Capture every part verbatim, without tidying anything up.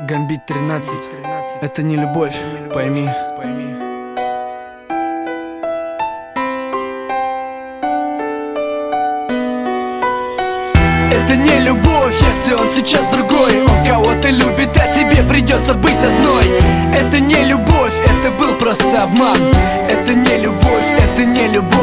Гамбит тринадцать. Это не любовь, пойми. Это не любовь, если он сейчас другой. Он кого-то любит, а тебе придется быть одной. Это не любовь, это был просто обман. Это не любовь, это не любовь.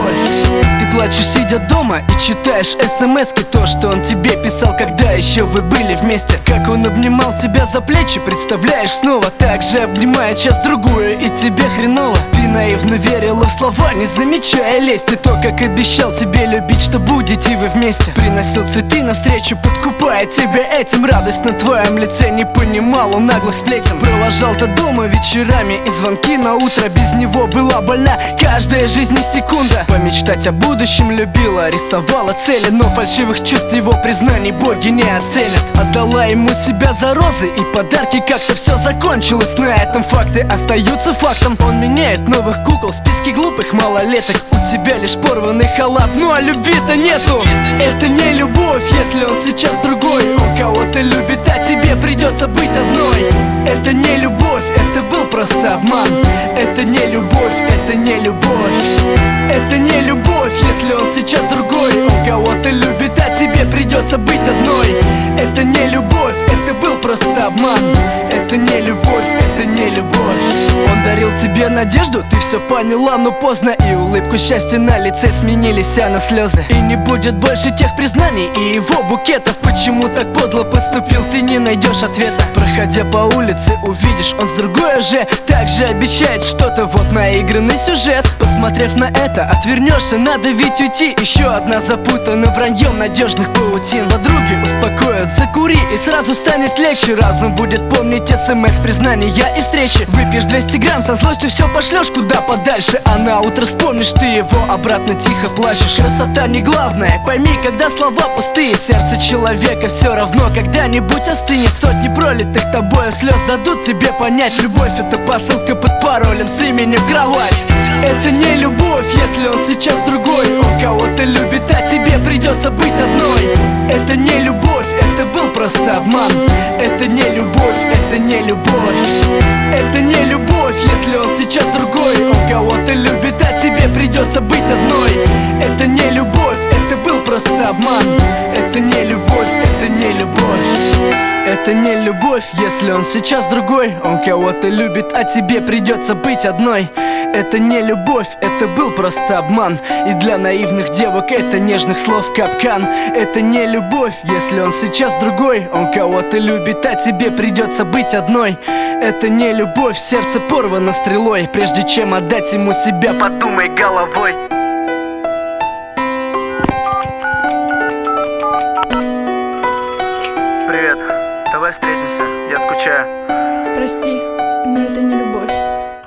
Ты плачешь, сидя дома, и читаешь смс-ки, то, что он тебе писал, когда еще вы были вместе. Как он обнимал тебя за плечи, представляешь снова. Так же обнимает час другую, и тебе хреново. Ты наивно верила в слова, не замечая лести. То, как обещал тебе любить, что будете вы вместе. Приносил цветы навстречу, подкупая тебя этим. Радость на твоем лице, не понимал он наглых сплетен. Провожал-то дома вечерами, и звонки на утро. Без него была больна каждая жизнь и секунда. Помечтать о будущем любила, рисовала цели, но фальшивых чувств его признаний боги не оценят. Отдала ему себя за розы и подарки, как-то все закончилось. На этом факты остаются фактом. Он меняет новых кукол в списке глупых малолеток. У тебя лишь порванный халат, ну а любви-то нету. Это не любовь, если он сейчас другой. Он кого-то любит, а тебе придется быть одной. Это не любовь, это был просто обман. Это не любовь, это не любовь. Это не любовь, если он сейчас другой. Он кого-то любит, а тебе придется быть одной. Это не любовь, это был просто обман. Это не любовь, это не любовь. Он дарил тебе надежду, ты все поняла, но поздно. И улыбку счастья на лице сменились, а на слезы. И не будет больше тех признаний и его букетов. Почему так подло поступил, ты не найдешь ответа. Проходя по улице, увидишь, он с другой уже. Также обещает что-то, вот наигранный сюжет. Посмотрев на это, отвернешься, надо ведь уйти. Еще одна запутана враньем надежных паутин. Подруги успокоят, закури, и сразу станет легче. Разум будет помнить смс, признания и встречи. Выпьешь двести грамм, со злостью все пошлешь куда подальше. А на утро вспомнишь, ты его обратно тихо плачешь. Красота не главное, пойми, когда слова пустые. Сердце человека все равно когда-нибудь остынет. Сотни пролитых тобою слез дадут тебе понять. Любовь — это посылка под паролем с именем кровать. Это не любовь, если он сейчас другой. Он кого-то любит, а тебе придется быть одной. Это не любовь, это был просто обман. Это не любовь, это не любовь. Это не любовь, если он сейчас другой. Он кого-то любит, а тебе придется быть одной. Это не любовь, это был просто обман. Это не любовь, это не любовь. Это не любовь, если он сейчас другой. Он кого-то любит, а тебе придется быть одной. Это не любовь, это был просто обман. И для наивных девок это нежных слов капкан. Это не любовь, если он сейчас другой. Он кого-то любит, а тебе придется быть одной. Это не любовь, сердце порвано стрелой. Прежде чем отдать ему себя, подумай головой. Привет, давай встретимся, я скучаю. Прости, но это не любовь.